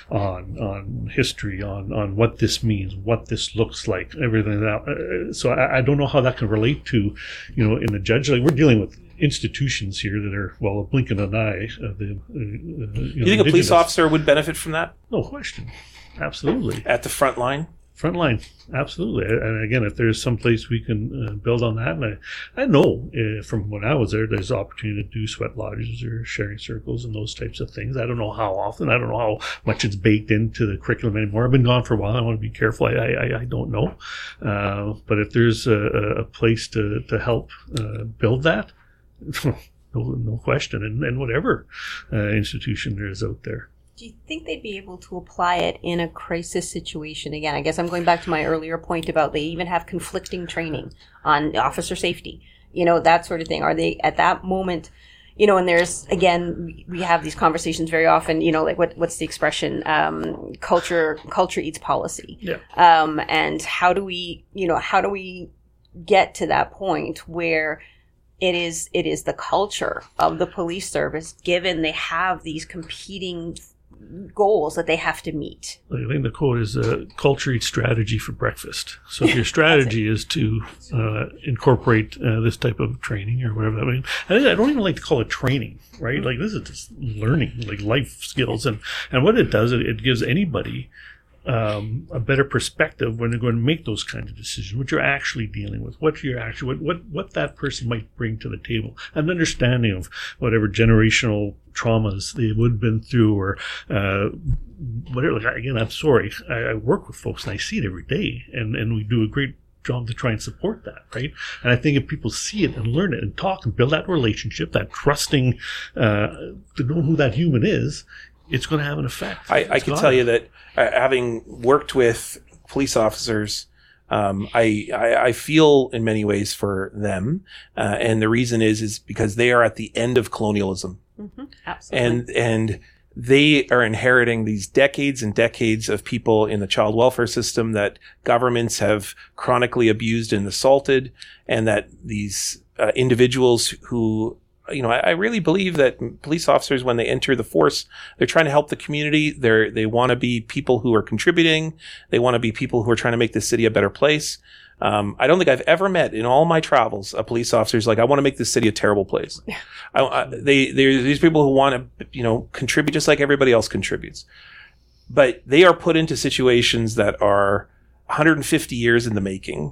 on on history, on, on what this means, what this looks like, everything. That, uh, so I, I don't know how that can relate to, you know, in the judge. Like, we're dealing with institutions here that are, well, a blink of an eye. Of the, uh, you know, Do you think a police officer would benefit from that? No question. Absolutely. At the front line? Frontline, absolutely. And again, if there's some place we can uh, build on that, and I, I know uh, from when I was there, there's opportunity to do sweat lodges or sharing circles and those types of things. I don't know how often. I don't know how much it's baked into the curriculum anymore. I've been gone for a while. I want to be careful. I I, I don't know. Uh, but if there's a, a place to, to help uh, build that, no, no question. And, and whatever uh, institution there is out there. Do you think they'd be able to apply it in a crisis situation? Again, I guess I'm going back to my earlier point about they even have conflicting training on officer safety, you know, that sort of thing. Are they at that moment, you know, and there's, again, we have these conversations very often, you know, like what what's the expression? Um, culture, culture eats policy. Yeah. Um, and how do we, you know, how do we get to that point where it is, it is the culture of the police service, given they have these competing goals that they have to meet? I think the quote is uh, culture eats strategy for breakfast. So if your strategy is to uh, incorporate uh, this type of training or whatever that means, I, I don't even like to call it training, right? Like, this is just learning, like life skills. And, and what it does, it, it gives anybody um, a better perspective when they're going to make those kinds of decisions, what you're actually dealing with, what you're actually, what, what, what that person might bring to the table, an understanding of whatever generational traumas they would have been through, or uh, whatever. Like, again, I'm sorry. I, I work with folks and I see it every day, and, and we do a great job to try and support that, right? And I think if people see it and learn it and talk and build that relationship, that trusting, uh, to know who that human is, it's going to have an effect. I, I can tell you that uh, having worked with police officers, um, I, I I feel in many ways for them, uh, and the reason is is because they are at the end of colonialism. Mm-hmm. Absolutely. And and they are inheriting these decades and decades of people in the child welfare system that governments have chronically abused and assaulted, and that these uh, individuals who, you know, I, I really believe that police officers, when they enter the force, they're trying to help the community. They're they want to be people who are contributing. They want to be people who are trying to make the city a better place. Um, I don't think I've ever met in all my travels a police officer who's like, I want to make this city a terrible place. I, I, they, they're these people who want to, you know, contribute just like everybody else contributes. But they are put into situations that are one hundred fifty years in the making.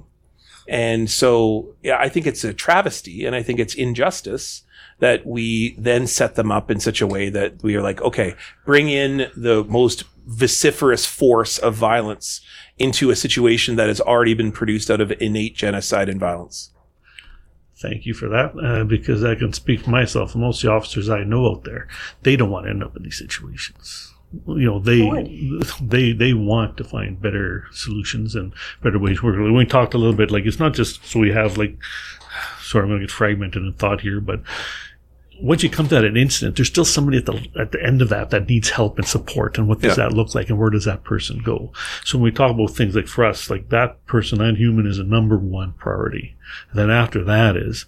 And so, yeah, I think it's a travesty, and I think it's injustice that we then set them up in such a way that we are like, okay, bring in the most vociferous force of violence into a situation that has already been produced out of innate genocide and violence. Thank you for that, uh, because I can speak for myself. Most of the officers I know out there, they don't want to end up in these situations. You know, they they they want to find better solutions and better ways to work. We talked a little bit, like, it's not just so we have, like, sorry, I'm going to get fragmented in thought here, but once you come to an incident, there's still somebody at the at the end of that that needs help and support. And what does yeah. that look like, and where does that person go? So when we talk about things like, for us, like, that person, that human, is a number one priority. And then after that is,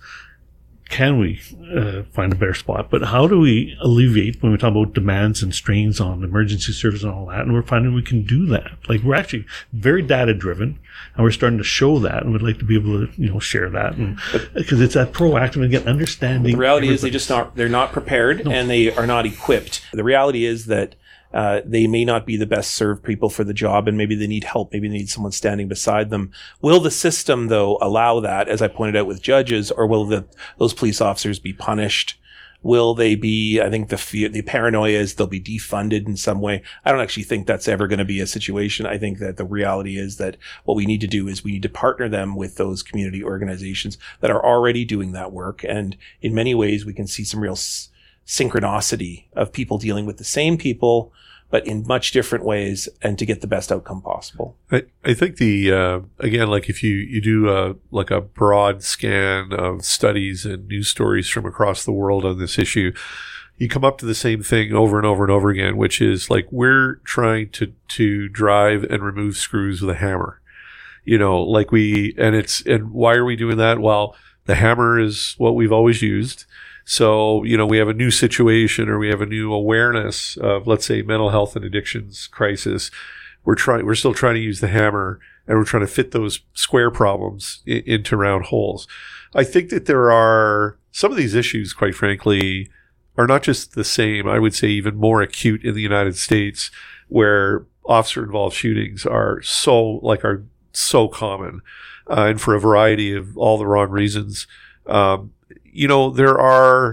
can we uh, find a better spot? But how do we alleviate, when we talk about demands and strains on emergency service and all that, and we're finding we can do that. Like, we're actually very data driven, and we're starting to show that, and we'd like to be able to, you know, share that, and because it's that proactive and get understanding. The reality is they just not, they're not prepared no. and they are not equipped. The reality is that Uh, they may not be the best served people for the job, and maybe they need help. Maybe they need someone standing beside them. Will the system, though, allow that, as I pointed out with judges, or will the, those police officers be punished? Will they be, I think the fear, the paranoia is they'll be defunded in some way. I don't actually think that's ever going to be a situation. I think that the reality is that what we need to do is we need to partner them with those community organizations that are already doing that work. And in many ways, we can see some real s- synchronicity of people dealing with the same people, but in much different ways, and to get the best outcome possible. I, I think the, uh, again, like if you, you do a, like a broad scan of studies and news stories from across the world on this issue, you come up to the same thing over and over and over again, which is like, we're trying to, to drive and remove screws with a hammer. You know, like we, and it's, and why are we doing that? Well, the hammer is what we've always used. So, you know, we have a new situation or we have a new awareness of, let's say, mental health and addictions crisis. We're trying, we're still trying to use the hammer and we're trying to fit those square problems I- into round holes. I think that there are some of these issues, quite frankly, are not just the same. I would say even more acute in the United States, where officer involved shootings are so, like, are so common, uh, and for a variety of all the wrong reasons. Um, you know, there are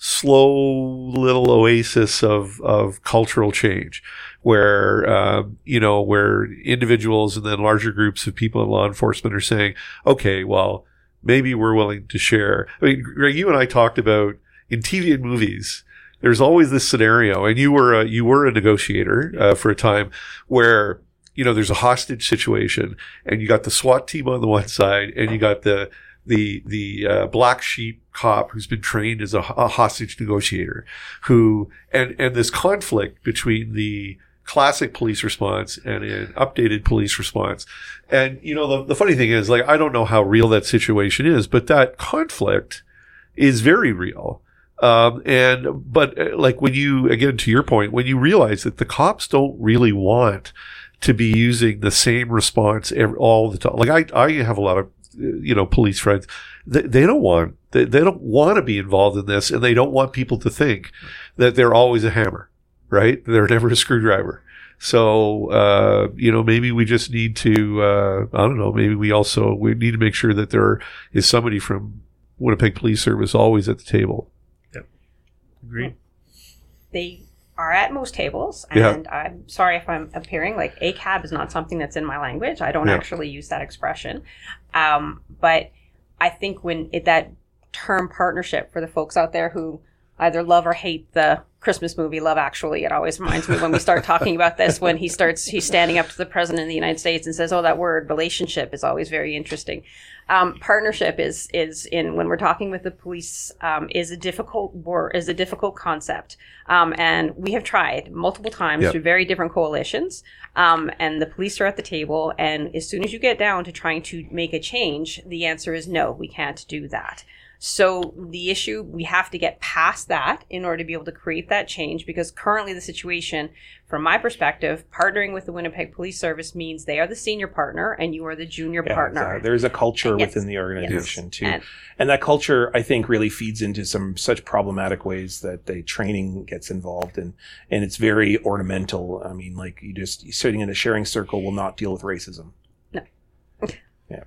slow little oasis of, of cultural change where, um, you know, where individuals and then larger groups of people in law enforcement are saying, okay, well, maybe we're willing to share. I mean, Greg, you and I talked about in T V and movies, there's always this scenario, and you were a, you were a negotiator uh, for a time where, you know, there's a hostage situation and you got the SWAT team on the one side and you got the, the, the, uh, black sheep cop who's been trained as a, a hostage negotiator who, and, and this conflict between the classic police response and an updated police response. And, you know, the, the funny thing is, like, I don't know how real that situation is, but that conflict is very real. Um, and, but uh, like when you, again, to your point, when you realize that the cops don't really want to be using the same response every, all the time. Like I, I have a lot of, you know, police friends. They, they don't want, they, they don't want to be involved in this, and they don't want people to think that they're always a hammer, right? They're never a screwdriver. So, uh, you know, maybe we just need to, uh, I don't know, maybe we also, we need to make sure that there is somebody from Winnipeg Police Service always at the table. Yep. Agreed. They are at most tables, and yeah. I'm sorry if I'm appearing like A C A B is not something that's in my language. I don't yeah. actually use that expression. Um, but I think when it, that term partnership for the folks out there who either love or hate the Christmas movie Love Actually, it always reminds me when we start talking about this, when he starts, he's standing up to the president of the United States and says, oh, that word relationship is always very interesting. Um, partnership is, is in, when we're talking with the police, um, is a difficult word, is a difficult concept. Um, and we have tried multiple times yep. through very different coalitions. Um, and the police are at the table. And as soon as you get down to trying to make a change, the answer is no, we can't do that. So the issue, we have to get past that in order to be able to create that change, because currently the situation, from my perspective, partnering with the Winnipeg Police Service means they are the senior partner and you are the junior yeah, partner. Exactly. There's a culture yes. within the organization yes. too. And, and that culture, I think, really feeds into some such problematic ways that the training gets involved in, and it's very ornamental. I mean, like you just sitting in a sharing circle will not deal with racism. No. yeah.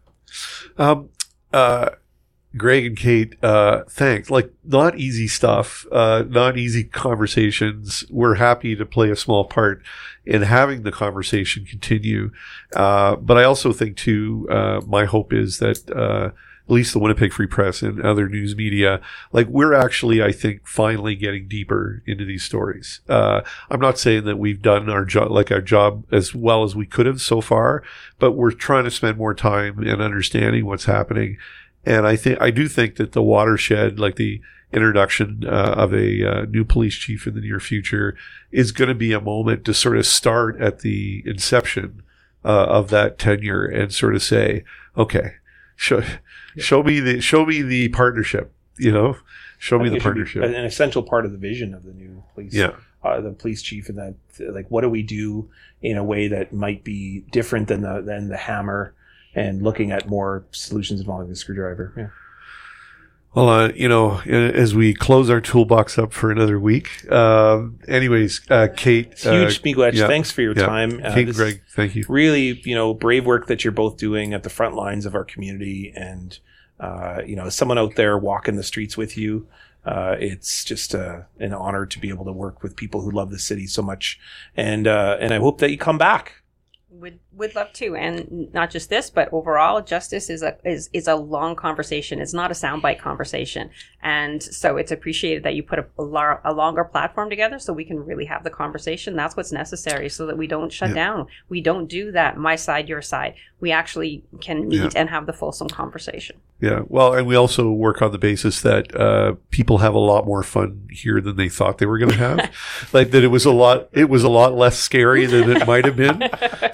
Um, uh, Greg and Kate, uh, thanks. Like, not easy stuff, uh, not easy conversations. We're happy to play a small part in having the conversation continue. Uh, but I also think too, uh, my hope is that, uh, at least the Winnipeg Free Press and other news media, like we're actually, I think, finally getting deeper into these stories. Uh, I'm not saying that we've done our job, like our job as well as we could have so far, but we're trying to spend more time in understanding what's happening. And I think, I do think that the watershed, like the introduction uh, of a uh, new police chief in the near future, is going to be a moment to sort of start at the inception uh, of that tenure and sort of say, okay, show, yeah. show me the, show me the partnership, you know, show me the partnership. An essential part of the vision of the new police, yeah. uh, the police chief, and that, like, what do we do in a way that might be different than the, than the hammer, and looking at more solutions involving the screwdriver. Yeah. Well, uh, you know, as we close our toolbox up for another week, uh, anyways, uh, Kate. Huge uh, Miigwech, yeah, thanks for your yeah. time. Uh, Kate and Greg, thank you. Really, you know, brave work that you're both doing at the front lines of our community. And, uh, you know, as someone out there walking the streets with you, uh, it's just uh, an honor to be able to work with people who love the city so much. And, uh, and I hope that you come back. Would would love to, and not just this, but overall, justice is a is is a long conversation. It's not a soundbite conversation, and so it's appreciated that you put a, a, lar- a longer platform together so we can really have the conversation. That's what's necessary, so that we don't shut yeah. down. We don't do that. My side, your side. We actually can meet yeah. and have the fulsome conversation. Yeah, well, and we also work on the basis that uh, people have a lot more fun here than they thought they were going to have. Like that, it was a lot. It was a lot less scary than it might have been. So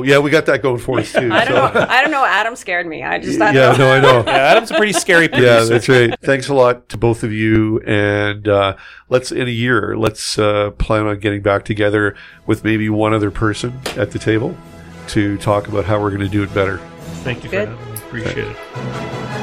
yeah, we got that going for us too. I don't so. know. I don't know. Adam scared me. I just. I don't Yeah, know. no, I know. Yeah, Adam's a pretty scary producer. Yeah, that's right. Thanks a lot to both of you. And uh, let's, in a year, let's uh, plan on getting back together with maybe one other person at the table to talk about how we're going to do it better. Thank you Good. for having me. Appreciate it.